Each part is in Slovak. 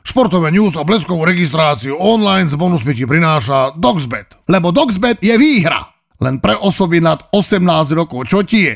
Športové news a bleskovú registráciu online s bonusmi ti prináša Doxbet. Lebo Doxbet je výhra. Len pre osoby nad 18 rokov. Čo ti je?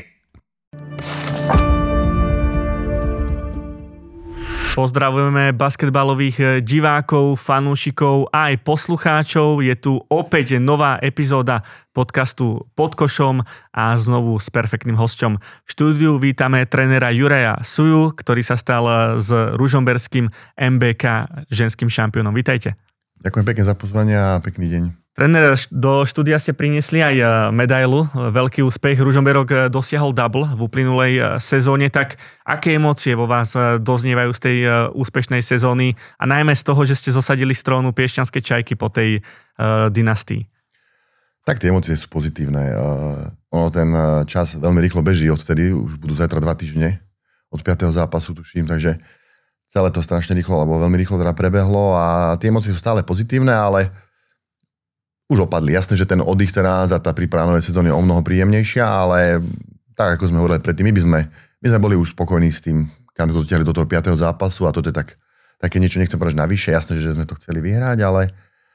Pozdravujeme basketbalových divákov, fanúšikov a aj poslucháčov. Je tu opäť nová epizóda podcastu Pod košom a znovu s perfektným hosťom. V štúdiu vítame trénera Juraja Suju, ktorý sa stal s ružomberským MBK ženským šampiónom. Vítajte. Ďakujem pekne za pozvanie a pekný deň. Tréner, do štúdia ste priniesli aj medailu. Veľký úspech. Ružomberok dosiahol double v uplynulej sezóne. Tak aké emócie vo vás doznievajú z tej úspešnej sezóny a najmä z toho, že ste zosadili z trónu Piešťanskej Čajky po tej dynastii? Tak tie emócie sú pozitívne. Ten čas veľmi rýchlo beží odtedy. Už budú zajtra 2 týždne od 5. zápasu, tuším, takže celé to strašne rýchlo, alebo veľmi rýchlo teda prebehlo a tie emócie sú stále pozitívne, ale už opadli. Jasné, že ten oddych teraz a tá príprava novej sezóny je o mnoho príjemnejšia, ale tak, ako sme hovorili predtým, my sme boli už spokojní s tým, kam to dotiahli do toho 5. zápasu a toto je také niečo, nechcem povedať navyše, jasné, že sme to chceli vyhrať, ale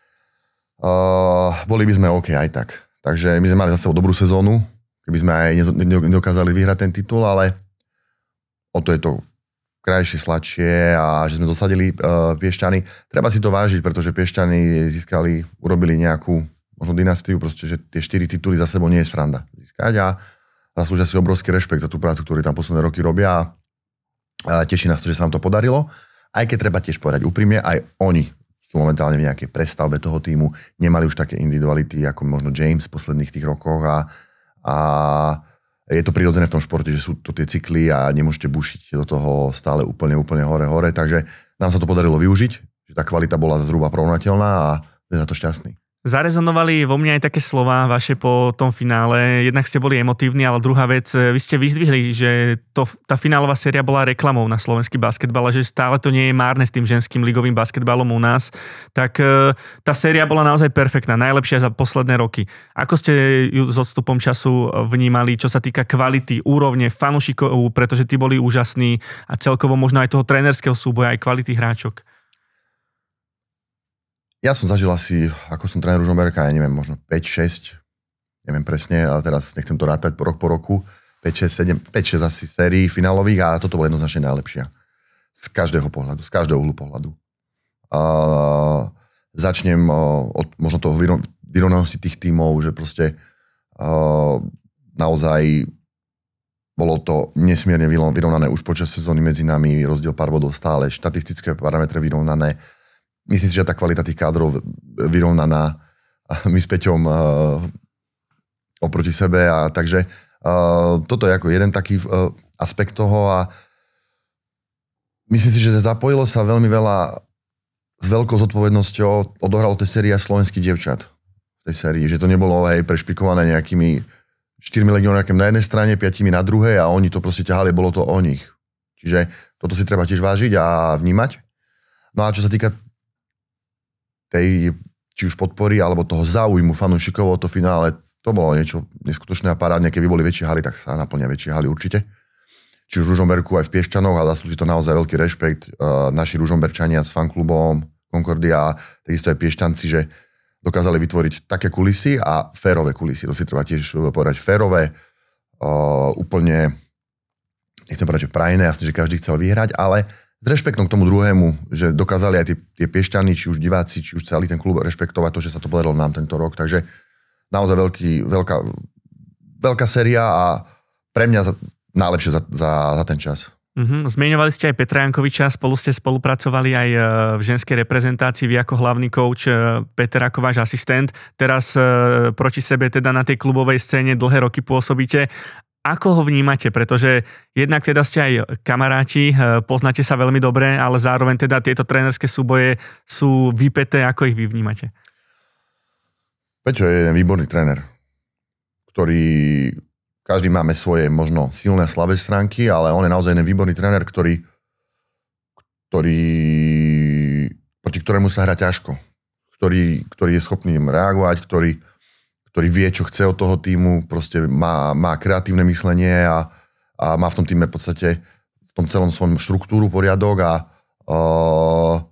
boli by sme OK aj tak. Takže my sme mali za sebou dobrú sezónu, keby sme aj nedokázali vyhrať ten titul, ale o to je to krajšie, sladšie a že sme dosadili Piešťany. Treba si to vážiť, pretože Piešťany urobili nejakú možno dynastiu, proste, že tie 4 tituly za sebou nie je sranda získať a zaslúžia si obrovský rešpekt za tú prácu, ktorú tam posledné roky robia a teší nás to, že sa nám to podarilo. Aj keď treba tiež povedať úprimne, aj oni sú momentálne v nejakej prestavbe toho týmu, nemali už také individuality ako možno James v posledných tých rokoch a je to prirodzené v tom športe, že sú to tie cykly a nemôžete bušiť do toho stále úplne hore, takže nám sa to podarilo využiť, že tá kvalita bola zhruba porovnateľná a sme za to šťastní. Zarezonovali vo mne aj také slová vaše po tom finále. Jednak ste boli emotívni, ale druhá vec, vy ste vyzdvihli, že tá finálová séria bola reklamou na slovenský basketbal a že stále to nie je márne s tým ženským ligovým basketbalom u nás. Tak tá séria bola naozaj perfektná, najlepšia za posledné roky. Ako ste ju s odstupom času vnímali, čo sa týka kvality, úrovne fanúšikov, pretože tí boli úžasní a celkovo možno aj toho trénerského súboja, aj kvality hráčok? Ja som zažil asi, ako som tréner Ružomberka, ja neviem, možno 5-6, neviem presne, ale teraz nechcem to rátať rok po roku, 5-6 asi sérií finálových a toto bolo jednoznačne najlepšia. Z každého pohľadu, z každého uhlu pohľadu. Začnem od možno toho vyrovnanosti tých tímov, že proste naozaj bolo to nesmierne vyrovnané už počas sezóny medzi nami, rozdiel pár bodov stále, štatistické parametre vyrovnané. Myslím si, že tá kvalita tých kádrov vyrovnaná my s Peťom oproti sebe. A takže toto je ako jeden taký aspekt toho a myslím si, že zapojilo sa veľmi veľa s veľkou zodpovednosťou odohralo tej série slovenských dievčat v tej sérii. Že to nebolo prešpikované nejakými 4 legionárkami na jednej strane, 5 na druhej a oni to proste ťahali, bolo to o nich. Čiže toto si treba tiež vážiť a vnímať. No a čo sa týka tej, či už podpory, alebo toho záujmu fanúšikov o to finále, to bolo niečo neskutočné a parádne. Keby boli väčšie haly, tak sa naplnia väčšie haly určite. Či už v Ružomberku, aj v Piešťanoch a zaslúži to naozaj veľký rešpekt. Naši Ružomberčania s fanklubom Concordia, takisto aj Piešťanci, že dokázali vytvoriť také kulisy a férové kulisy. To si treba tiež povedať férové, úplne, nechcem povedať, že prajné, jasne, že každý chcel vyhrať, ale s rešpektom k tomu druhému, že dokázali aj tie Piešťany, či už diváci, či už celý ten klub rešpektovať to, že sa to podarilo nám tento rok. Takže naozaj veľká séria a pre mňa najlepšie za ten čas. Zmieňovali ste aj Petra Jankoviča, ste spolupracovali aj v ženskej reprezentácii, vy ako hlavný coach, Peter ako váš asistent. Teraz proti sebe teda na tej klubovej scéne dlhé roky pôsobíte. Ako ho vnímate? Pretože jednak teda ste aj kamaráti, poznáte sa veľmi dobre, ale zároveň teda tieto trénerské súboje sú vypäté. Ako ich vy vnímate? Peťo je jeden výborný tréner, ktorý každý máme svoje možno silné a slabé stránky, ale on je naozaj jeden výborný tréner, ktorý proti ktorému sa hrá ťažko. Ktorý je schopný reagovať, ktorý vie, čo chce od toho týmu, proste má kreatívne myslenie a má v tom týme v podstate v tom celom svojom štruktúru, poriadok a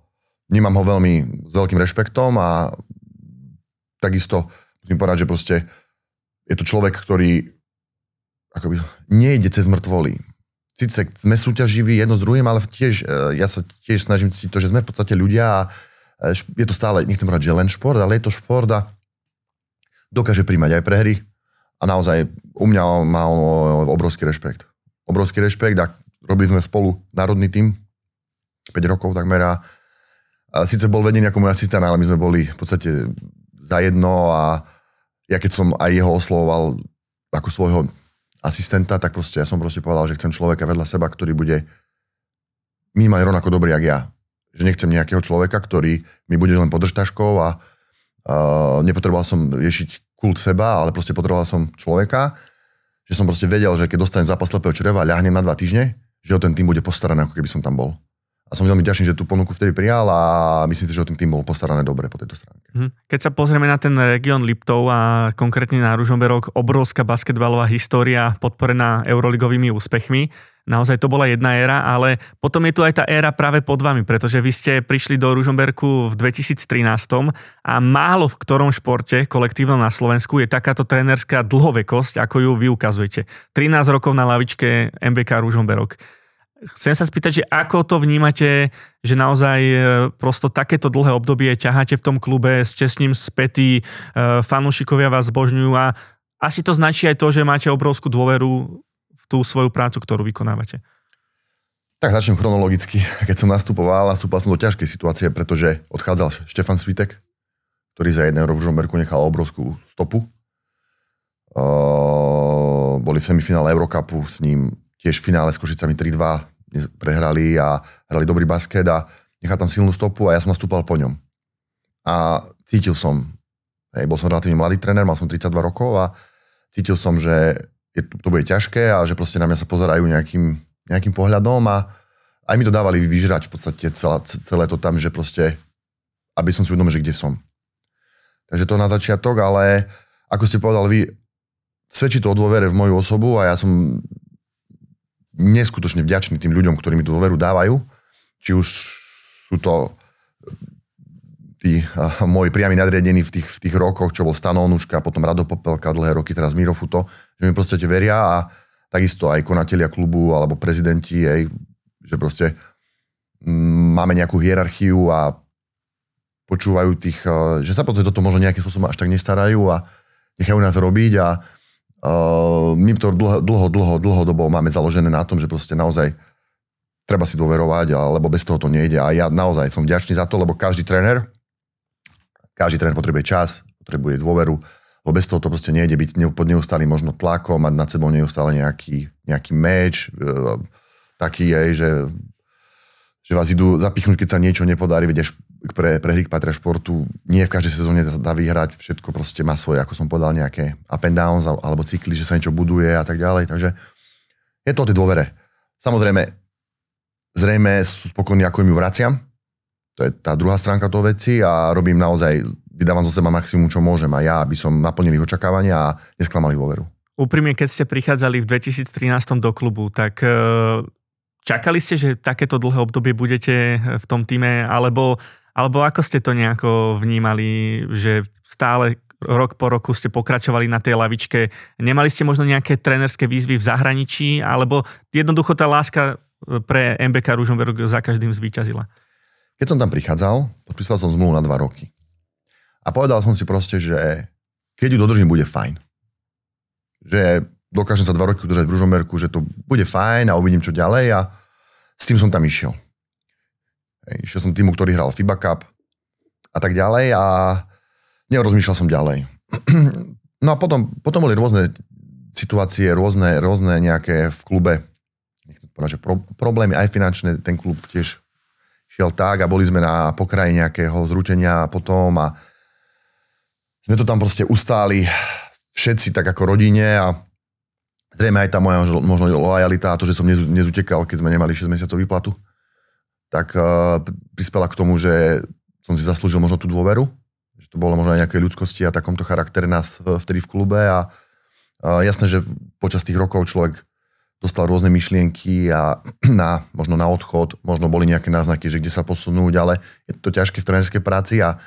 vnímam ho veľmi s veľkým rešpektom a takisto musím povedať, že proste je to človek, ktorý akoby nejde cez mŕtvoly. Sice sme súťaživí jedno s druhým, ale tiež, ja sa tiež snažím cítiť to, že sme v podstate ľudia a je to stále, nechcem povedať, že len šport, ale je to šport a dokáže príjmať aj prehry a naozaj u mňa má obrovský rešpekt. Obrovský rešpekt a robili sme spolu národný tím 5 rokov takmer a síce bol vedený ako môj asistent, ale my sme boli v podstate zajedno a ja keď som aj jeho oslovoval ako svojho asistenta, tak proste ja som proste povedal, že chcem človeka vedľa seba, ktorý bude minimálne rovnako dobrý, jak ja. Že nechcem nejakého človeka, ktorý mi bude len podržtaškou a nepotreboval som riešiť kult seba, ale proste potreboval som človeka, že som proste vedel, že keď dostanem zápas slepého čreva a ľahnem na 2 týždne, že o ten tým bude postaraný, ako keby som tam bol. A som veľmi ďačný, že tú ponuku vtedy prijal a myslím si, že o ten tým bol postarané dobre po tejto stránke. Keď sa pozrieme na ten región Liptov a konkrétne na Ružomberok, obrovská basketbalová história podporená euroligovými úspechmi. Naozaj to bola jedna éra, ale potom je tu aj tá éra práve pod vami, pretože vy ste prišli do Ružomberku v 2013 a málo v ktorom športe kolektívnom na Slovensku je takáto trénerská dlhovekosť, ako ju vy ukazujete. 13 rokov na lavičke MBK Ružomberok. Chcem sa spýtať, že ako to vnímate, že naozaj prosto takéto dlhé obdobie ťaháte v tom klube, ste s ním spätí, fanúšikovia vás zbožňujú a asi to značí aj to, že máte obrovskú dôveru v tú svoju prácu, ktorú vykonávate. Tak začnem chronologicky. Keď som nastúpal som do ťažkej situácie, pretože odchádzal Štefan Svitek, ktorý za 1 euro v Ružomberku nechal obrovskú stopu. Boli v semifinále Eurocupu s ním, tiež v finále s Košicami 3-2 prehrali a hrali dobrý basket a nechal tam silnú stopu a ja som nastúpal po ňom. A cítil som, bol som relatívne mladý tréner, mal som 32 rokov a cítil som, že to bude ťažké a že proste na mňa sa pozerajú nejakým pohľadom a aj mi to dávali vyžrať v podstate celé to tam, že proste, aby som si uvedomil, že kde som. Takže to na začiatok, ale ako ste povedali vy, svedčí to o dôvere v moju osobu a ja som neskutočne vďačný tým ľuďom, ktorí mi tú dôveru dávajú. Či už sú to tí moji priami nadriadení v tých rokoch, čo bol Stano Onuška, potom Rado Popelka, dlhé roky, teraz Miro Futo, že mi proste veria a takisto aj konatelia klubu alebo prezidenti, že proste máme nejakú hierarchiu a počúvajú tých, že sa potom toto možno nejakým spôsobom až tak nestarajú a nechajú nás robiť a my to dlhodobo máme založené na tom, že proste naozaj treba si dôverovať, lebo bez toho to nejde. A ja naozaj som vďačný za to, lebo každý tréner potrebuje čas, potrebuje dôveru, lebo bez toho to proste nejde byť pod neustálým možno tlakom, mať nad sebou neustále nejaký meč, taký že vás idú zapichnúť, keď sa niečo nepodarí, veď pre hry patria športu, nie v každej sezóne dá vyhrať, všetko proste má svoje, ako som povedal, nejaké up and downs alebo cykly, že sa niečo buduje a tak ďalej, takže je to o tej dôvere. Samozrejme, zrejme sú spokojní, ako im ju vraciam, to je tá druhá stránka toho veci a robím naozaj, vydávam zo seba maximum, čo môžem a ja, aby som naplnil ich očakávania a nesklamal ich dôveru. Úprimne, keď ste prichádzali v 2013 do klubu, tak čakali ste, že takéto dlhé obdobie budete v tom týme, alebo ako ste to nejako vnímali, že stále rok po roku ste pokračovali na tej lavičke? Nemali ste možno nejaké trénerské výzvy v zahraničí, alebo jednoducho tá láska pre MBK Ružomberok za každým zvíťazila? Keď som tam prichádzal, podpísal som zmluvu na 2 roky. A povedal som si proste, že keď ju dodržím, bude fajn. Že dokážem sa 2 roky udržať v Ružomberku, že to bude fajn a uvidím, čo ďalej a s tým som tam išiel. Išiel som týmu, ktorý hral FIBA Cup a tak ďalej a nerozmýšľal som ďalej. No a potom boli rôzne situácie, rôzne nejaké v klube, nechcem povedať, že problémy, aj finančné, ten klub tiež šiel tak a boli sme na pokraji nejakého zrútenia potom a sme to tam proste ustáli všetci tak ako rodine a zrejme aj tá moja možno lojalita a to, že som nezutekal, keď sme nemali 6 mesiacov výplatu, tak prispela k tomu, že som si zaslúžil možno tú dôveru, že to bolo možno aj nejakej ľudskosti a takomto charaktere nás vtedy v klube a jasné, že počas tých rokov človek dostal rôzne myšlienky a možno na odchod, možno boli nejaké náznaky, že kde sa posunúť, ale je to ťažké v trénerskej práci a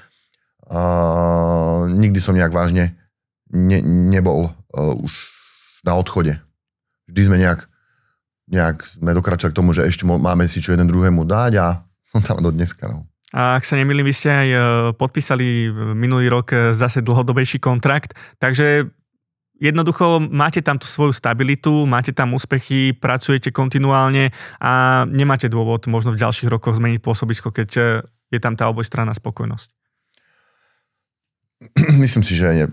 nikdy som nejak vážne nebol už na odchode. Vždy sme nejak sme dokračali k tomu, že ešte máme si čo jeden druhému dať a som tam do dneska. No. A ak sa nemýlim, vy ste aj podpísali minulý rok zase dlhodobejší kontrakt, takže jednoducho máte tam tú svoju stabilitu, máte tam úspechy, pracujete kontinuálne a nemáte dôvod možno v ďalších rokoch zmeniť pôsobisko, keď je tam tá obojstranná spokojnosť. Myslím si, že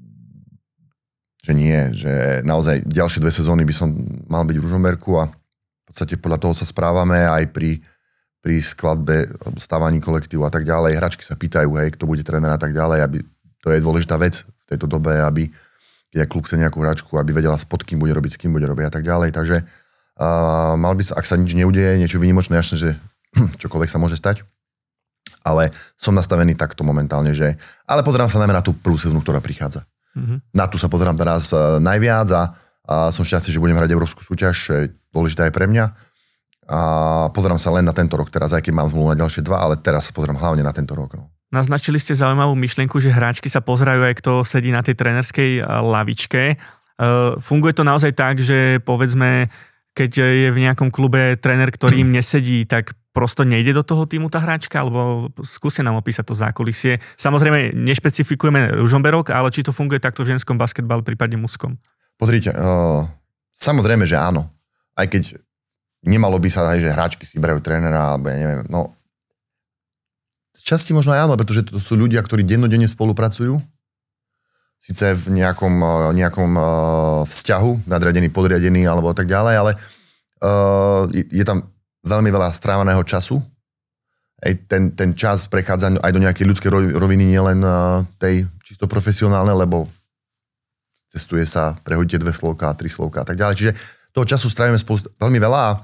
nie, že naozaj ďalšie 2 sezóny by som mal byť v Ružomberku a v podstate podľa toho sa správame aj pri skladbe, stávaní kolektívu a tak ďalej. Hráčky sa pýtajú, hej, kto bude tréner a tak ďalej, aby to je dôležitá vec v tejto dobe, aby keď klub chce nejakú hráčku, aby vedela, pod kým bude robiť, s kým bude robiť a tak ďalej. Takže mal by sa, ak sa nič neudeje, niečo výnimočné, jasné, že čokoľvek sa môže stať. Ale som nastavený takto momentálne, že... Ale pozerám sa najmä na tú prvú sezónu, ktorá prichádza. Na tú sa pozerám teraz najviac a som šťastný, že budem hrať európsku súťaž, dôležitá je pre mňa. A pozerám sa len na tento rok teraz, aj keď mám zmluvu na ďalšie 2, ale teraz sa pozerám hlavne na tento rok. No. Naznačili ste zaujímavú myšlienku, že hráčky sa pozerajú aj kto sedí na tej trénerskej lavičke. Funguje to naozaj tak, že povedzme, keď je v nejakom klube tréner, ktorý im nesedí, tak prosto nejde do toho týmu tá hráčka, alebo skúste nám opísať to zákulisie. Samozrejme, nešpecifikujeme Ružomberok, ale či to funguje takto v ženskom basketbale, prípadne mužskom? Pozrite, samozrejme, že áno. Aj keď nemalo by sa aj, že hráčky si berajú trénera, alebo ja neviem, no z časti možno aj áno, pretože to sú ľudia, ktorí dennodenne spolupracujú, síce v nejakom vzťahu, nadriadený, podriadený, alebo tak ďalej, ale je tam veľmi veľa strávaného času. Ten čas prechádza aj do nejakej ľudskej roviny, nielen tej čisto profesionálnej, lebo cestuje sa, prehodíte 2 slovká, 3 slovká a tak ďalej. Čiže toho času strávime spolu veľmi veľa a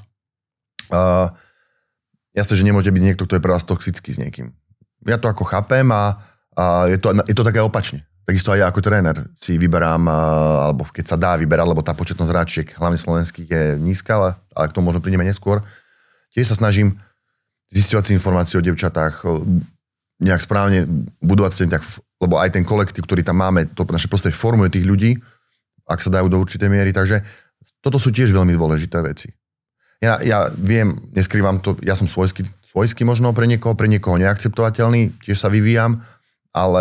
jasné, že nemôžete byť niekto, kto je pre vás toxický s niekým. Ja to ako chápem a je to také opačne. Takisto aj ja ako tréner si vyberám, alebo keď sa dá vyberať, lebo tá početnosť hráčiek, hlavne slovenských, je nízka, ale k tomu možno prídeme neskôr. Tiež sa snažím zisťovať si informácie o devčatách, nejak správne budovať si tak, lebo aj ten kolektív, ktorý tam máme, to naše postavy formuje tých ľudí, ak sa dajú do určitej miery, takže toto sú tiež veľmi dôležité veci. Ja viem, neskrývam to, ja som svojský možno pre niekoho neakceptovateľný, tiež sa vyvíjam, ale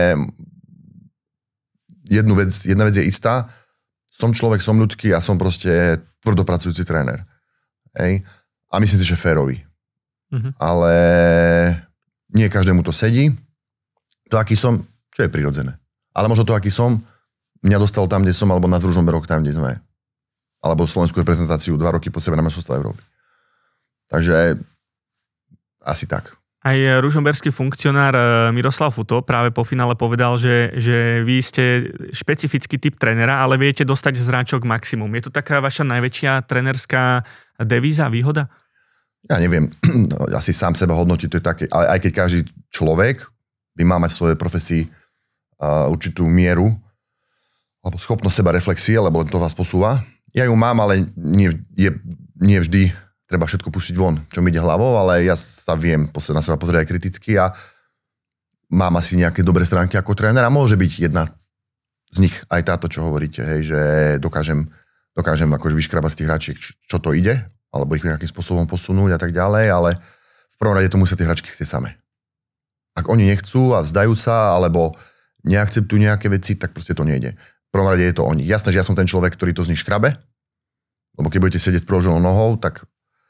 jedna vec je istá, som človek, som ľudský a som proste tvrdopracujúci tréner. Hej? A myslím si, že férový. Ale nie každému to sedí. To, aký som, čo je prirodzené. Ale možno to, aký som, mňa dostal tam, kde som, alebo na Ružomberok tam, kde sme. Alebo slovenskú reprezentáciu 2 roky po sebe na majstrovstvá Európy. Takže asi tak. Aj ružomberský funkcionár Miroslav Futo práve po finále povedal, že vy ste špecifický typ trénera, ale viete dostať z hráčok maximum. Je to taká vaša najväčšia trénerská devíza, výhoda? Ja neviem, asi sám seba hodnotiť, to je také, ale aj keď každý človek by mal mať v svojej profesii určitú mieru alebo schopnosť seba reflexie, lebo to vás posúva. Ja ju mám, ale nie vždy treba všetko pustiť von, čo mi ide hlavou, ale ja sa viem na seba pozrieť aj kriticky a mám asi nejaké dobré stránky ako tréner a môže byť jedna z nich aj táto, čo hovoríte, hej, že dokážem akože vyškrabať z tých hráčiek, čo to ide, alebo ich nejakým spôsobom posunúť a tak ďalej, ale v prvom rade to musia tie hráčky chcieť same. Ak oni nechcú a vzdajú sa, alebo neakceptujú nejaké veci, tak proste to nejde. V prvom rade je to o nich. Jasné, že ja som ten človek, ktorý to z nich škrabe, lebo keď budete sedieť proloženou nohou, tak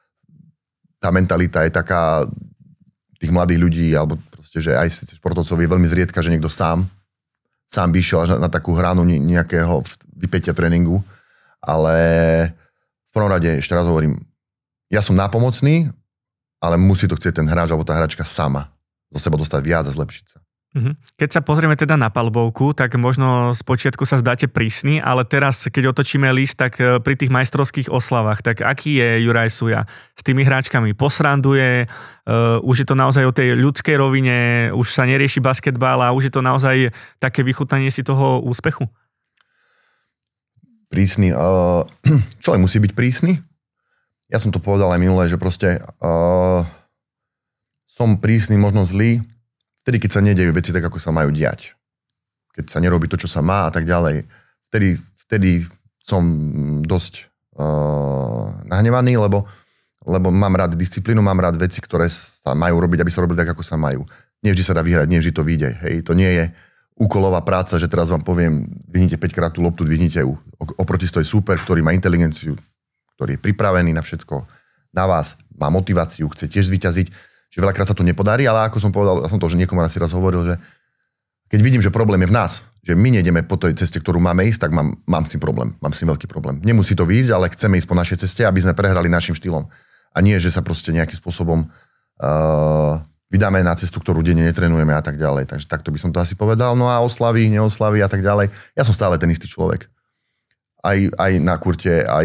tá mentalita je taká tých mladých ľudí, alebo proste, že aj športovcov je veľmi zriedka, že niekto sám by išiel až na takú hranu nejakého vypätia tréningu, ale v prvom rade, ešte raz hovorím, ja som nápomocný, ale musí to chcieť ten hráč alebo tá hráčka sama zo seba dostať viac a zlepšiť sa. Keď sa pozrieme teda na palbovku, tak možno spočiatku sa zdáte prísny, ale teraz, keď otočíme list, tak pri tých majstrovských oslavách, tak aký je Juraj Suja s tými hráčkami? Posranduje, už je to naozaj o tej ľudskej rovine, už sa nerieši basketbal a už je to naozaj také vychutnanie si toho úspechu? Prísny. Človek musí byť prísny. Ja som to povedal aj minule, že proste som prísny, možno zlý, vtedy, keď sa nedejú veci tak, ako sa majú diať. Keď sa nerobí to, čo sa má a tak ďalej. Vtedy som dosť nahnevaný, lebo mám rád disciplínu, mám rád veci, ktoré sa majú robiť, aby sa robili tak, ako sa majú. Nie vždy sa dá vyhrať, nie vždy to vyjde. Hej, to nie je úkolová práca, že teraz vám poviem, dvihnite 5-krát tú loptu, dvihnite ju. Oproti stojí súper, ktorý má inteligenciu, ktorý je pripravený na všetko, na vás, má motiváciu, chce tiež zvíťaziť, že veľakrát sa to nepodarí, ale ako som povedal, ja som to už niekomu raz hovoril, že keď vidím, že problém je v nás, že my nejdeme po tej ceste, ktorú máme ísť, tak mám s tým problém, mám s tým veľký problém. Nemusí to výjsť, ale chceme ísť po našej ceste, aby sme prehrali našim štýlom. A nie, že sa proste nejakým spôsobom vydáme na cestu, ktorú denne netrenujeme a tak ďalej. Takže takto by som to asi povedal. No a oslavy, neoslavy a tak ďalej. Ja som stále ten istý človek. Aj na kurte, aj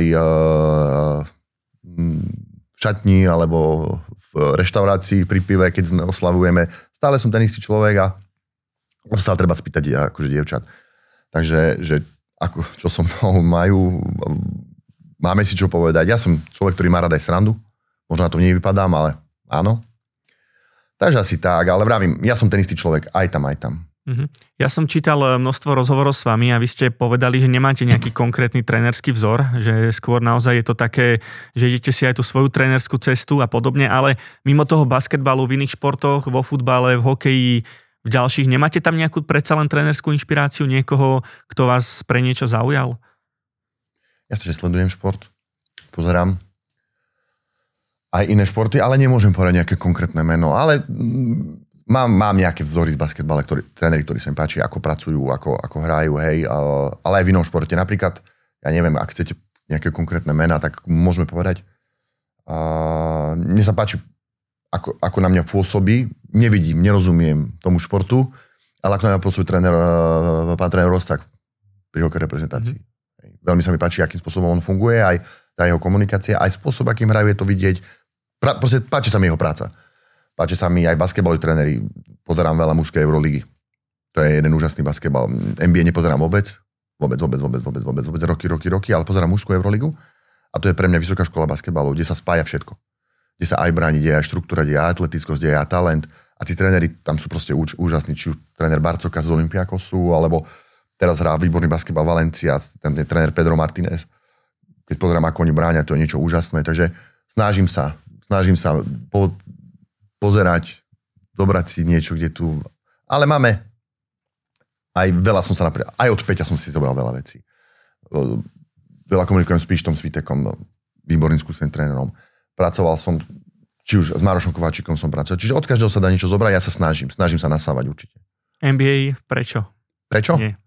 v šatni, alebo v reštaurácii pri pive, keď sme oslavujeme. Stále som ten istý človek a stále treba spýtať akože dievčat. Takže čo so mnou majú, máme si čo povedať. Ja som človek, ktorý má rád aj srandu. Možno na to nevypadám, ale áno. Takže asi tak, ale vravím, ja som ten istý človek, aj tam. Ja som čítal množstvo rozhovorov s vami a vy ste povedali, že nemáte nejaký konkrétny trénerský vzor, že skôr naozaj je to také, že idete si aj tú svoju trénerskú cestu a podobne, ale mimo toho basketbalu v iných športoch, vo futbale, v hokeji, v ďalších, nemáte tam nejakú predsa len trénerskú inšpiráciu niekoho, kto vás pre niečo zaujal? Ja sa, že sledujem šport, pozerám aj iné športy, ale nemôžem povedať nejaké konkrétne meno, ale mám nejaké vzory z basketbale, tréneri, ktorí sa mi páči, ako pracujú, ako hrajú, hej, ale aj v inom športe. Napríklad, ja neviem, ak chcete nejaké konkrétne mená, tak môžeme povedať. Mne sa páči, ako na mňa pôsobí, nevidím, nerozumiem tomu športu, ale ako na mňa pôsobí pán tréner Rosták pri hokej reprezentácii. Veľmi sa mi páči, akým spôsobom on funguje, aj tá jeho komunikácia, aj spôsob, akým hrajú, je to vidieť. Proste páči sa mi jeho práca. Páči sa mi aj basketbaloví tréneri. Pozerám veľa mužskej Euroligy. To je jeden úžasný basketbal. NBA nepozerám vôbec. Vôbec. Roky, ale pozerám mužskú Euroligu. A to je pre mňa vysoká škola basketbalu, kde sa spája všetko. Kde sa aj bráni, kde je aj štruktúra, kde je aj atletickosť, kde je aj talent. A tí tréneri tam sú proste úžasní. Či už tréner Barcoka z Olympiakosu, alebo teraz hrá výborný basketbal Valencia, ten tréner Pedro Martinez. Keď pozerám, ako oni bránia, to je niečo úžasné. Takže snažím sa pozerať, dobrať si niečo, kde tu... Ale máme aj veľa som sa napríklad... Aj od Peťa som si zobral veľa vecí. Veľa komunikujem s Pištom Svítekom, výborným skúseným trénerom. Pracoval som, či už s Marošom Kováčikom som pracoval. Čiže od každého sa dá niečo zobrať, ja sa snažím sa nasávať určite. NBA, prečo? Prečo? Nie.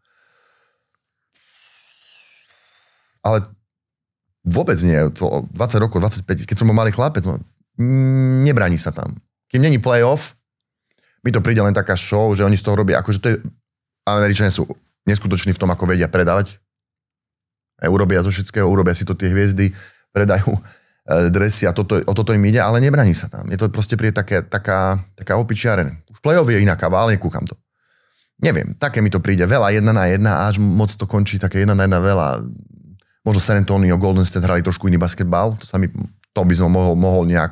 Ale vôbec nie. To 20 rokov, 25, keď som bol malý chlapec, nebraní sa tam. Keď není playoff, mi to príde len taká show, že oni z toho robia, akože to je, Američania sú neskutoční v tom, ako vedia predávať. Urobia zo všetkého, urobia si to tie hviezdy, predajú dresy a o toto im ide, ale nebraní sa tam. Je to proste príde taká opičiareň. Už playoff je iná káva, ale nekúkam to. Neviem, také mi to príde veľa, 1-1 a až moc to končí také 1-1 veľa. Možno San Antonio, Golden State hrali trošku iný basketbal, to by som mohol nejak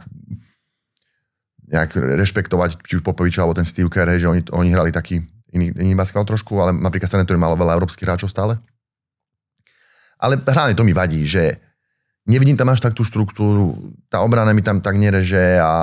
rešpektovať, či už Popovič alebo ten Steve Kerr, že oni hrali taký iný basketbal trošku, ale napríklad San Antonio malo veľa európskych hráčov stále. Ale hlavne to mi vadí, že nevidím tam až tak tú štruktúru, tá obrana mi tam tak nereže a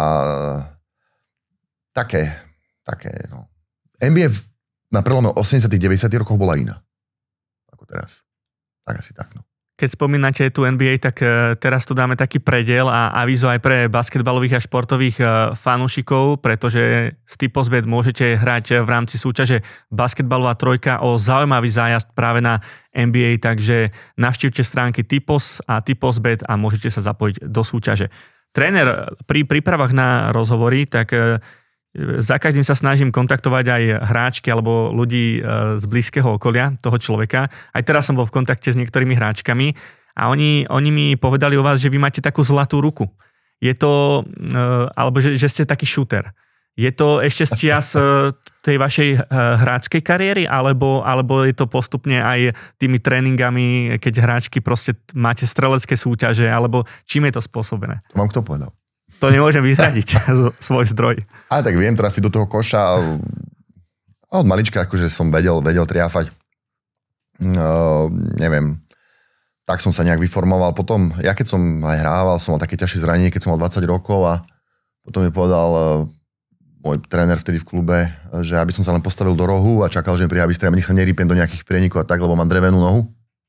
také, no. NBA na prelome 80 90 rokov bola iná. Ako teraz. Tak asi tak, no. Keď spomínate tú NBA, tak teraz tu dáme taký prediel a avízo aj pre basketbalových a športových fanúšikov, pretože z Typozbet môžete hrať v rámci súťaže Basketbalová trojka o zaujímavý zájazd práve na NBA, takže navštívte stránky Typos a Typozbet a môžete sa zapojiť do súťaže. Tréner, pri prípravách na rozhovory, tak za každým sa snažím kontaktovať aj hráčky alebo ľudí z blízkeho okolia toho človeka. Aj teraz som bol v kontakte s niektorými hráčkami a oni mi povedali o vás, že vy máte takú zlatú ruku. Je to, alebo že ste taký šúter. Je to ešte z čias tej vašej hráčskej kariéry, alebo je to postupne aj tými tréningami, keď hráčky proste máte strelecké súťaže, alebo čím je to spôsobené? To vám kto povedal? To nemôžem vyzradiť, svoj zdroj. Ale tak viem trafiť do toho koša. A od malička akože som vedel triafať. Neviem. Tak som sa nejak vyformoval. Potom, ja keď som aj hrával, som mal také ťažšie zranenie, keď som mal 20 rokov a potom mi povedal môj tréner vtedy v klube, že aby som sa len postavil do rohu a čakal, že mi príde vystrelím, nech sa nerýpem do nejakých prienikov a tak, lebo mám drevenú nohu.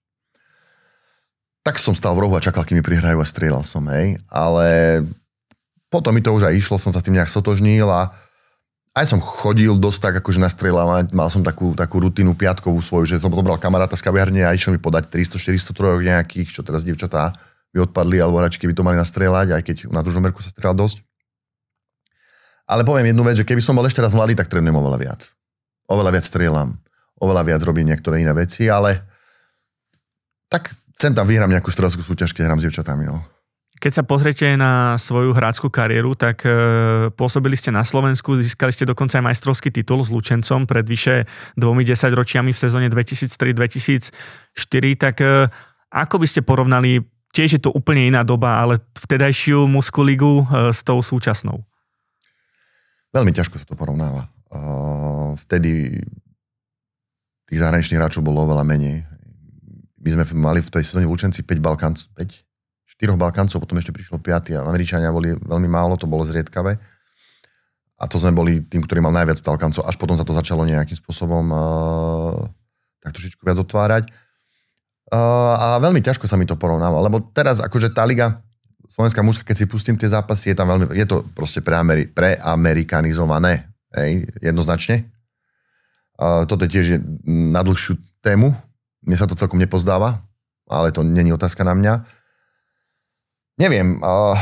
Tak som stal v rohu a čakal, kým mi prihrajú a strieľal som, hej. Ale potom mi to už aj išlo, som sa tým nejak stotožnil a aj som chodil dosť tak akože na strieľavať, mal som takú rutinu piatkovú svoju, že som potom bral kamaráta z kaviarne a išiel mi podať 300-400 trojok nejakých, čo teraz dievčatá by odpadli, alebo hračky by to mali nastrieľať, aj keď na tú žomerku sa strieľal dosť. Ale poviem jednu vec, že keby som bol ešte raz mladý, tak trénujem oveľa viac. Oveľa viac strieľam, oveľa viac robím niektoré iné veci, ale tak sem tam vyhrám nejakú strelskú súťaž, keď hrám s dievčatami, no. Keď sa pozriete na svoju hráčskú kariéru, tak pôsobili ste na Slovensku, získali ste dokonca aj majstrovský titul s Lučencom pred vyše 2 desaťročiami v sezóne 2003-2004, tak ako by ste porovnali, tiež je to úplne iná doba, ale vtedajšiu mužskú ligu s tou súčasnou? Veľmi ťažko sa to porovnáva. Vtedy tých zahraničných hráčov bolo oveľa menej. My sme mali v tej sezóne v Lučenci 4 Balkáncov, potom ešte prišlo 5 a Američania boli veľmi málo, to bolo zriedkavé. A to sme boli tým, ktorý mal najviac Balkáncov, až potom sa to začalo nejakým spôsobom tak trošičku viac otvárať. A veľmi ťažko sa mi to porovnáva, lebo teraz akože tá liga slovenská mužská, keď si pustím tie zápasy, je to proste preamerikanizované, jednoznačne. Toto je tiež na dlhšiu tému. Mne sa to celkom nepozdáva, ale to není otázka na mňa. Neviem.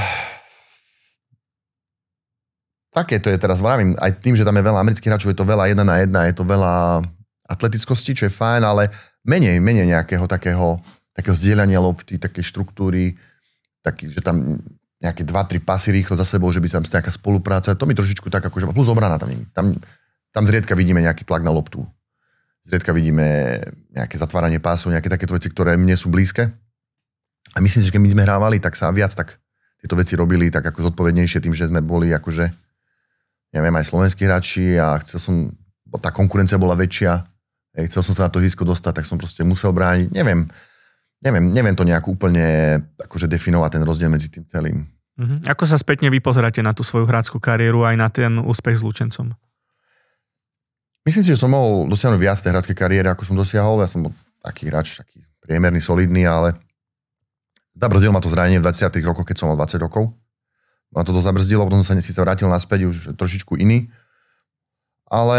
Také to je teraz, vravím, aj tým, že tam je veľa amerických hráčov, je to veľa 1-1, je to veľa atletickosti, čo je fajn, ale menej nejakého takého zdieľania lopty, takej štruktúry, taký, že tam nejaké 2-3 pasy rýchlo za sebou, že by tam nejaká spolupráca, to mi trošičku tak akože, plus obrana tam nie. Tam zriedka vidíme nejaký tlak na loptu. Zriedka vidíme nejaké zatváranie pásov, nejaké takéto veci, ktoré mne sú blízke. A myslím si, že keď my sme hrávali, tak sa viac tak tieto veci robili tak ako zodpovednejšie tým, že sme boli akože, neviem, aj slovenskí hráči a tá konkurencia bola väčšia. Chcel som sa na to hýsko dostať, tak som proste musel brániť. Neviem to nejak úplne akože definovať ten rozdiel medzi tým celým. Ako sa spätne vy pozeráte na tú svoju hráčskú kariéru aj na ten úspech s Lučencom? Myslím si, že som mohol dosiahnuť viac tej hráčskej kariéry, ako som dosiahol. Ja som bol taký hráč, taký priemerný, solidný, ale zabrzdilo ma to zranenie v 20 rokoch, keď som mal 20 rokov. Ma to zabrzdilo, potom som sa síce vrátil naspäť, už trošičku iný. Ale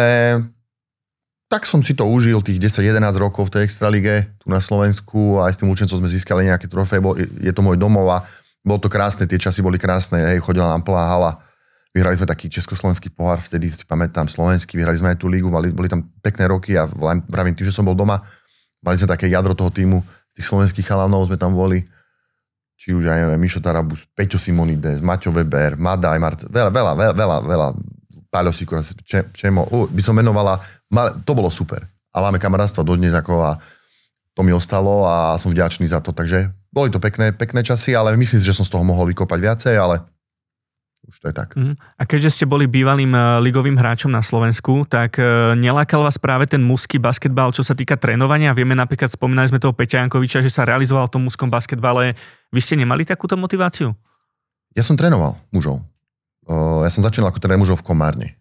tak som si to užil, tých 10-11 rokov v tej extralige tu na Slovensku a aj s tým Lučencom sme získali nejaké trofej, je to môj domov a bolo to krásne, tie časy boli krásne, chodila nám plná hala, vyhrali sme taký československý pohár, vtedy si pamätám slovenský, vyhrali sme aj tú lígu, boli tam pekné roky a vravím tým, že som bol doma, mali sme také jadro toho týmu, tých slovenských chalanov sme tam boli, či už aj Mišo Tarabus, Peťo Simonides, Maťo Weber, Madaj, veľa Páľo Sikora, Čemo, by som menovala, to bolo super. A máme kamarátstva dodnes ako a to mi ostalo a som vďačný za to, takže boli to pekné časy, ale myslím si, že som z toho mohol vykopať viacej, ale už to je tak. A keďže ste boli bývalým ligovým hráčom na Slovensku, tak nelákal vás práve ten mužský basketbal, čo sa týka trénovania? Vieme napríklad, spomínali sme toho Peťa Jankoviča, že sa realizoval v tom mužskom basketbale. Vy ste nemali takúto motiváciu? Ja som trénoval mužov. Ja som začínal ako tréner mužov v Komárne.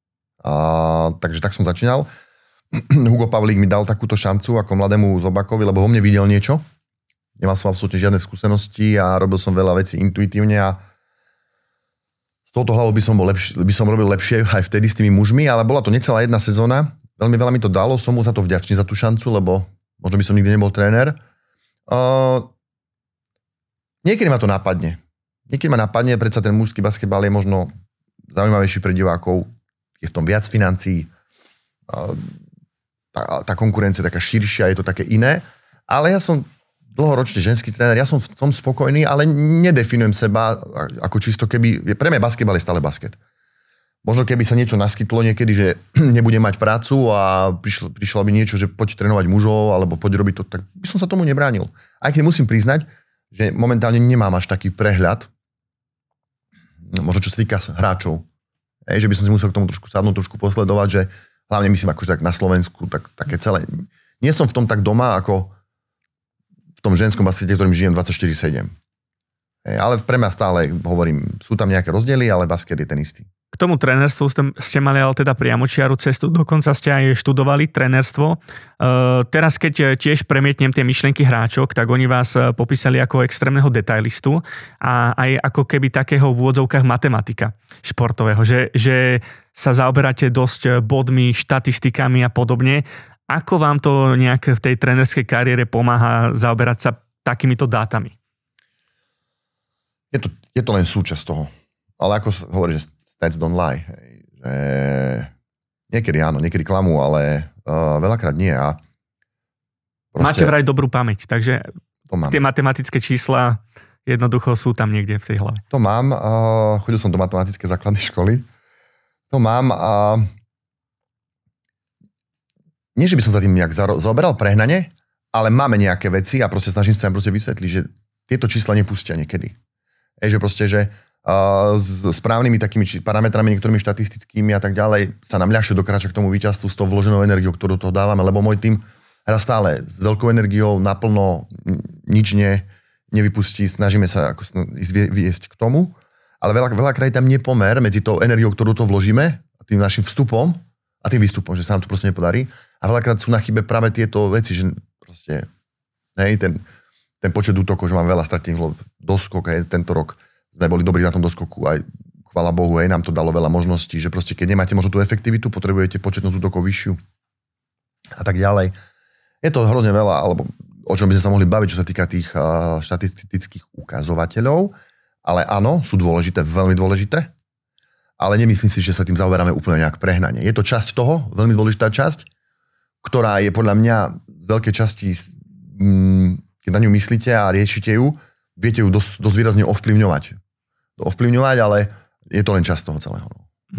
Takže tak som začínal. Hugo Pavlík mi dal takúto šancu ako mladému Zobakovi, lebo vo mne videl niečo. Nemal som absolútne žiadne skúsenosti a robil som veľa vecí intuitívne a s touto hlavou by som robil lepšie aj vtedy s tými mužmi, ale bola to necelá jedna sezóna. Veľmi veľa mi to dalo, som mu za to vďačný za tú šancu, lebo možno by som nikdy nebol tréner. Niekedy ma to napadne. Predsa ten mužský basketbal je možno zaujímavejší pre divákov, je v tom viac financií, tá konkurencia je taká širšia, je to také iné, ale ja som dlhoročný ženský tréner, ja som spokojný, ale nedefinujem seba ako čisto keby, pre mňa basketbal je stále basket. možno keby sa niečo naskytlo niekedy, že nebudem mať prácu a prišlo by niečo, že poď trénovať mužov alebo poď robiť to, tak by som sa tomu nebránil. Aj keď musím priznať, že momentálne nemám až taký prehľad, možno čo sa týka hráčov. Že by som si musel k tomu trošku sadnúť, trošku posledovať, že hlavne myslím akože tak na Slovensku, tak také celé. Nie som v tom tak doma, ako v tom ženskom baskete, ktorým žijem 24/7. Ale pre mňa stále hovorím, sú tam nejaké rozdiely, ale basket je ten istý. K tomu trénerstvu ste mali ale teda priamočiaru cestu, dokonca ste aj študovali trénerstvo. Teraz, keď tiež premietnem tie myšlienky hráčok, tak oni vás popísali ako extrémneho detailistu a aj ako keby takého v úvodzovkách matematika športového, že sa zaoberáte dosť bodmi, štatistikami a podobne. Ako vám to nejak v tej trénerskej kariére pomáha zaoberať sa takýmito dátami? Je to len súčasť toho. Ale ako hovorí, že stats don't lie. Že niekedy áno, niekedy klamú, ale veľakrát nie. A máte vraj dobrú pamäť, takže tie matematické čísla jednoducho sú tam niekde v tej hlave. To mám. Chodil som do matematickej základnej školy. To mám. Nie, že by som sa tým nejak zaoberal prehnane, ale máme nejaké veci a proste snažím sa im vysvetliť, že tieto čísla nepustia niekedy. Že proste, že s správnymi takými parametrami, niektorými štatistickými a tak ďalej sa nám ľahšie dokrača k tomu víťazstvu s tou vloženou energiou, ktorú toho dávame, lebo môj tým hrá stále s veľkou energiou, naplno, nič nevypustí, snažíme sa ako viesť k tomu, ale veľakrát tam nepomer medzi tou energiou, ktorú to vložíme a tým našim vstupom a tým výstupom, že sa nám to proste nepodarí a veľakrát sú na chybe práve tieto veci, že proste ten počet útokov, že mám veľa stratených doskok aj tento rok sme boli dobrí na tom doskoku, aj chvála Bohu, nám to dalo veľa možností, že proste keď nemáte možno tú efektivitu, potrebujete početnosť útokov vyššiu a tak ďalej. Je to hrozne veľa, alebo o čom by sme sa mohli baviť, čo sa týka tých štatistických ukazovateľov, ale áno, sú dôležité, veľmi dôležité, ale nemyslím si, že sa tým zaoberáme úplne nejak prehnane. Je to časť toho, veľmi dôležitá časť, ktorá je podľa mňa z veľkej časti, keď na ňu myslíte a riešite ju, viete ju dosť výrazne ovplyvňovať, ale je to len časť toho celého.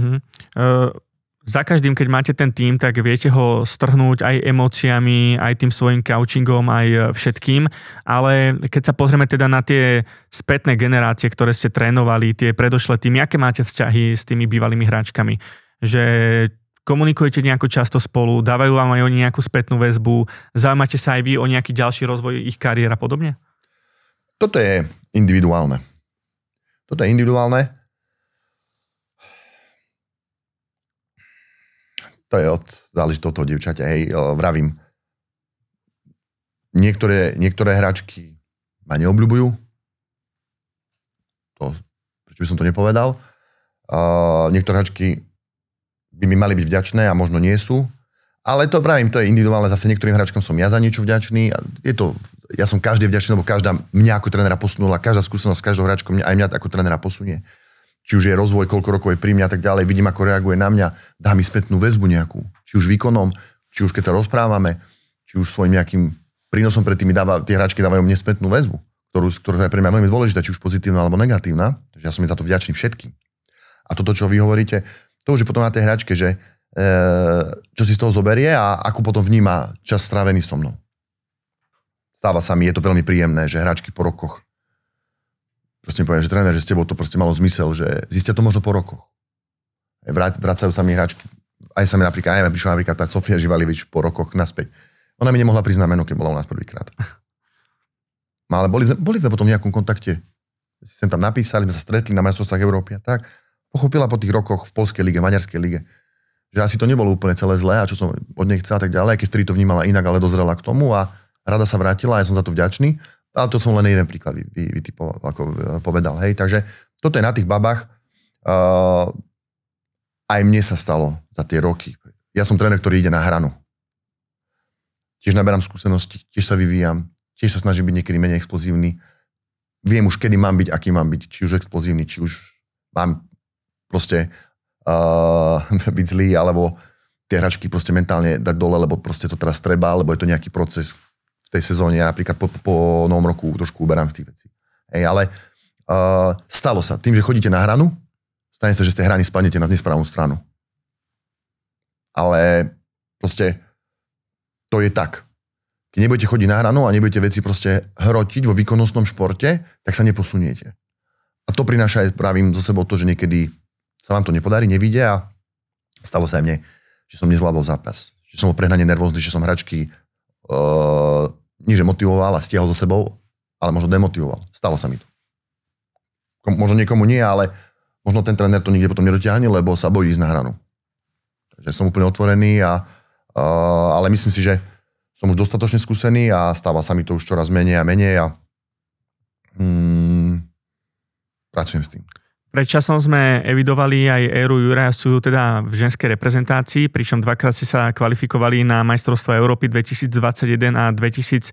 Za každým, keď máte ten tím, tak viete ho strhnúť aj emóciami, aj tým svojim coachingom, aj všetkým, ale keď sa pozrieme teda na tie spätné generácie, ktoré ste trénovali, tie predošlé týmy, aké máte vzťahy s tými bývalými hráčkami? Že komunikujete nejako často spolu, dávajú vám aj oni nejakú spätnú väzbu, zaujímate sa aj vy o nejaký ďalší rozvoj ich kariér a podobne? Toto je individuálne. To je záleží toho dievčaťa. Vravím. Niektoré hráčky ma neobľubujú. Prečo by som to nepovedal? Niektoré hráčky by mi mali byť vďačné a možno nie sú. Ale to vravím, to je individuálne. Zase niektorým hráčkom som ja za niečo vďačný. Ja som každý vďačný, lebo každá mňa ako trénera posunula, každá skúsenosť s každou hráčkou aj mňa ako trénera posunie. Či už je rozvoj, koľko rokov je pri mňa a tak ďalej, vidím, ako reaguje na mňa, dá mi spätnú väzbu nejakú. Či už výkonom, či už keď sa rozprávame, či už svojím nejakým prínosom pre tými tie hráčky dávajú mne spätnú väzbu, ktorá je pre mňa veľmi dôležitá, či už pozitívna alebo negatívna. Takže ja som im za to vďačný všetkým. A toto, čo vy hovoríte, to už je potom na tej hráčke, že čo si z toho zoberie a ako potom vníma čas strávený so mnou. Stáva sa mi, je to veľmi príjemné, že hráčky po rokoch proste mi povedia, že tréner, že s tebou to proste malo zmysel, že zistia to možno po rokoch. Vracajú sa mi hráčky, aj sa mi napríklad, prišla napríklad tá Sofia Živalivič po rokoch naspäť. Ona mi nemohla priznať meno, keď bola u nás prvýkrát. Ale boli sme potom v nejakom kontakte. Si sem tam napísali, sme sa stretli na majstrovstvách Európy a tak. Pochopila po tých rokoch v poľskej lige, maďarskej lige, že asi to nebolo úplne celé zlé a čo som od nej chcela tak ďalej, keď vtedy to vnímala inak, ale dozrela k tomu a rada sa vrátila a ja som za to vďačný. Ale to som len jeden príklad vytipoval, ako povedal. Hej, takže toto je na tých babách. Aj mne sa stalo za tie roky. Ja som tréner, ktorý ide na hranu. Tiež naberám skúsenosti, tiež sa vyvíjam, tiež sa snažím byť niekedy menej explozívny. Viem už, kedy mám byť, aký mám byť. Či už explozívny, či už mám proste byť zlý, alebo tie hračky proste mentálne dať dole, lebo proste to teraz treba, alebo je to nejaký proces v tej sezóne. Ja napríklad po novom roku trošku uberám z tých vecí. Ale stalo sa. Tým, že chodíte na hranu, stane sa, že z tej hrany spadnete na nesprávnu stranu. Ale proste to je tak. Keď nebudete chodiť na hranu a nebudete veci proste hrotiť vo výkonnostnom športe, tak sa neposuniete. A to prináša aj pravím zo sebou to, že niekedy sa vám to nepodarí, nevíde a stalo sa aj mne, že som nezvládol zápas. Že som bol prehnane nervózny, že som hračky nie že motivoval a stiahol za sebou, ale možno demotivoval. Stalo sa mi to. Možno niekomu nie, ale možno ten tréner to nikde potom nedotiahne, lebo sa bojí ísť na hranu. Takže som úplne otvorený, ale myslím si, že som už dostatočne skúsený a stáva sa mi to už čoraz menej a menej a pracujem s tým. Pred časom sme evidovali aj éru Juraja Suju teda v ženskej reprezentácii, pričom dvakrát ste sa kvalifikovali na majstrovstvá Európy 2021 a 2023.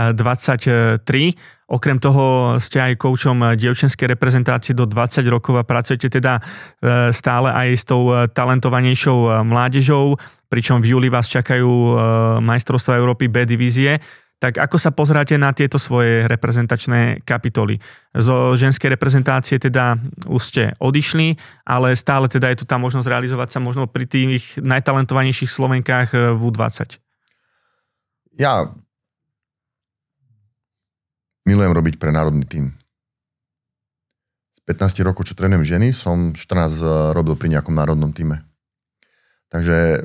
Okrem toho ste aj koučom dievčenskej reprezentácie do 20 rokov a pracujete teda stále aj s tou talentovanejšou mládežou, pričom v júli vás čakajú majstrovstvá Európy B divízie. Tak ako sa pozeráte na tieto svoje reprezentačné kapitoly? Zo ženskej reprezentácie teda už ste odišli, ale stále teda je tu tá možnosť realizovať sa možno pri tých najtalentovanejších Slovenkách v U20. Ja milujem robiť pre národný tím. Z 15 rokov, čo trénujem ženy, som 14 robil pri nejakom národnom týme. Takže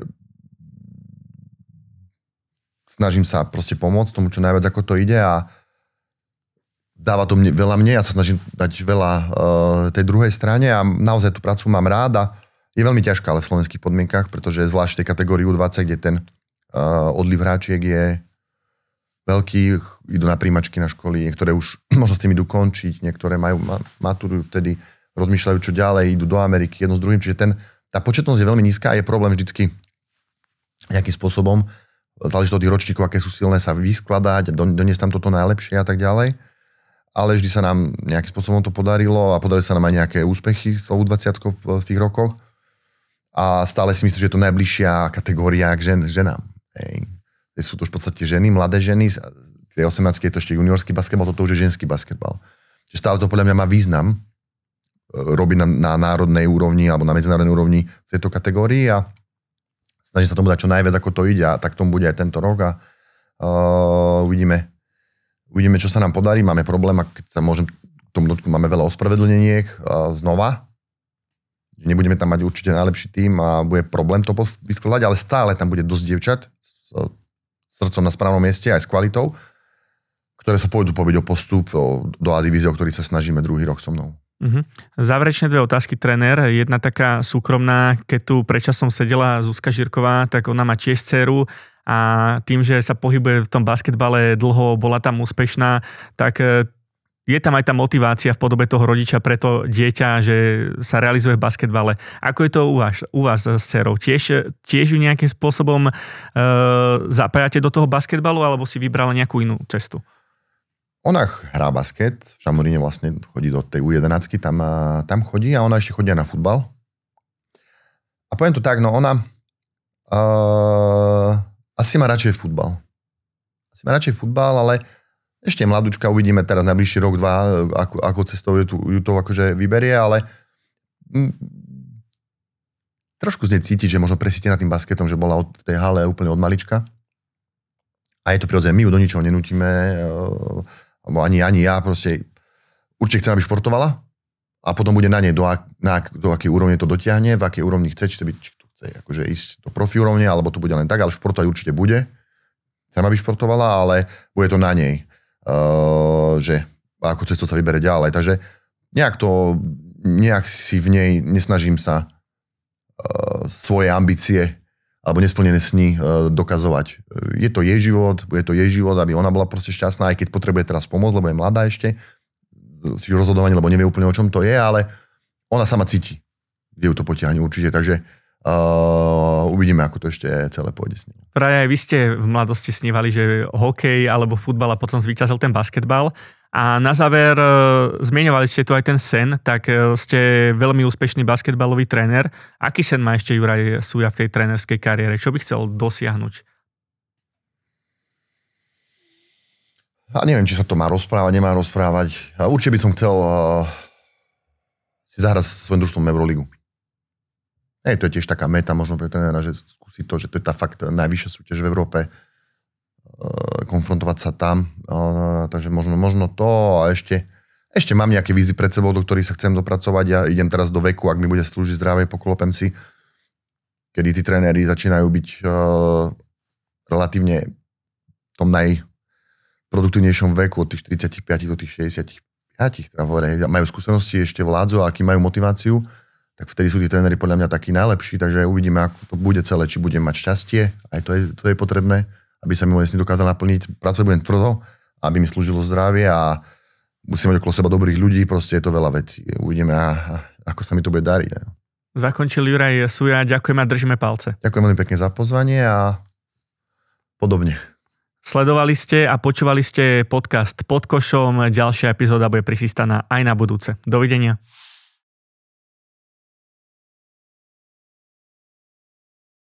snažím sa proste pomôcť tomu, čo najviac ako to ide a dáva to veľa mne, ja sa snažím dať veľa tej druhej strane a naozaj tú prácu mám rád a je veľmi ťažká ale v slovenských podmienkach, pretože zvlášť v tej kategórii U20, kde ten odliv hráčiek je veľký, idú na príjmačky na školy, niektoré už možno s tým idú končiť, niektoré majú maturu, vtedy rozmýšľajú čo ďalej, idú do Ameriky jedno s druhým, čiže tá početnosť je veľmi nízka a je problém vždycky nejakým spôsobom, záleží od tých ročníkov, aké sú silné, sa vyskladať, doniesť tam toto najlepšie a tak ďalej. Ale vždy sa nám nejakým spôsobom to podarilo a podarili sa nám aj nejaké úspechy s U20 v tých rokoch. A stále si myslím, že je to najbližšia kategória k ženám. Sú to už v podstate ženy, mladé ženy, tie 18 je to ešte juniorský basketbal, toto už je ženský basketbal. Čiže stále to podľa mňa má význam robiť na národnej úrovni alebo na medzinárodnej úrovni v tejto kategórii a snažím sa tomu dať čo najviac, ako to ide a tak tomu bude aj tento rok a uvidíme, čo sa nám podarí. Máme problém, a keď sa môžem k tomu dotknúť, máme veľa ospravedlneniek znova. Nebudeme tam mať určite najlepší tím a bude problém to vyskladať, ale stále tam bude dosť dievčat s srdcom na správnom mieste aj s kvalitou, ktoré sa pôjdu pobiť o postup do A divízie, o ktorý sa snažíme druhý rok so mnou. Záverečné dve otázky, tréner. Jedna taká súkromná, keď tu predčasom sedela Zuzka Žirková, tak ona má tiež dceru a tým, že sa pohybuje v tom basketbale dlho, bola tam úspešná, tak je tam aj tá motivácia v podobe toho rodiča pre to dieťa, že sa realizuje v basketbale. Ako je to u vás s dcerou? Tiež ju nejakým spôsobom zapájate do toho basketbalu, alebo si vybrala nejakú inú cestu? Ona hrá basket, v Šamoríne vlastne chodí do tej U11, tam chodí a ona ešte chodí na futbal. A poviem to tak, no ona asi má radšej futbal. Ale ešte je mladúčka, uvidíme teraz najbližší rok, dva, ako cestou ju to akože vyberie, ale trošku z nej cítiť, že možno presítená tým basketom, že bola v tej hale úplne od malička. A je to prirodzené, my ju do ničoho nenútime, alebo ani ja proste určite chcem, aby športovala a potom bude na nej, do akej úrovne to dotiahne, v akej úrovni chce, či to chce akože ísť do profi úrovne, alebo to bude len tak, ale športovať určite bude. Chcem, aby športovala, ale bude to na nej, že ako cesto sa vybere ďalej. Takže nejak si v nej nesnažím sa svoje ambície alebo nesplnené sny dokazovať. Je to jej život, aby ona bola proste šťastná, aj keď potrebuje teraz pomôcť, lebo je mladá ešte, si rozhodovanie, lebo nevie úplne, o čom to je, ale ona sama cíti, kde ju to potiahne určite, takže uvidíme, ako to ešte celé pôjde s ním. Vraj aj vy ste v mladosti snívali, že hokej alebo futbal a potom zvíťazil ten basketbal. A na záver, zmieňovali ste tu aj ten sen, tak ste veľmi úspešný basketbalový tréner. Aký sen má ešte Juraj Suja v tej trénerskej kariére? Čo by chcel dosiahnuť? A neviem, či sa to má rozprávať, nemá rozprávať. A určite by som chcel si zahrať s svojím družstvom Euroligu. Hej, to je tiež taká meta možno pre trénera, že skúsi to, že to je tá fakt najvyššia súťaž v Európe, konfrontovať sa tam. Takže možno to a ešte mám nejaké výzvy pred sebou, do ktorých sa chcem dopracovať. Ja idem teraz do veku, ak mi bude slúžiť zdravie, poklopem si, kedy tí tréneri začínajú byť relatívne v tom najproduktívnejšom veku od tých 45 do tých 65, teda majú skúsenosti, ešte vládzu a aký majú motiváciu, tak vtedy sú tí tréneri podľa mňa takí najlepší, takže uvidíme, ako to bude celé, či budem mať šťastie, aj to je potrebné, aby sa mi moje sny dokázali naplniť. Pracovať budem tvrdo, aby mi slúžilo zdravie a musím mať okolo seba dobrých ľudí, proste je to veľa vecí. Uvidíme, ako sa mi to bude dariť. Ne? Zakončil Juraj Suja, ďakujem a držíme palce. Ďakujem veľmi pekne za pozvanie a podobne. Sledovali ste a počúvali ste podcast Pod košom. Ďalšia epizóda bude prichystaná aj na budúce. Dovidenia.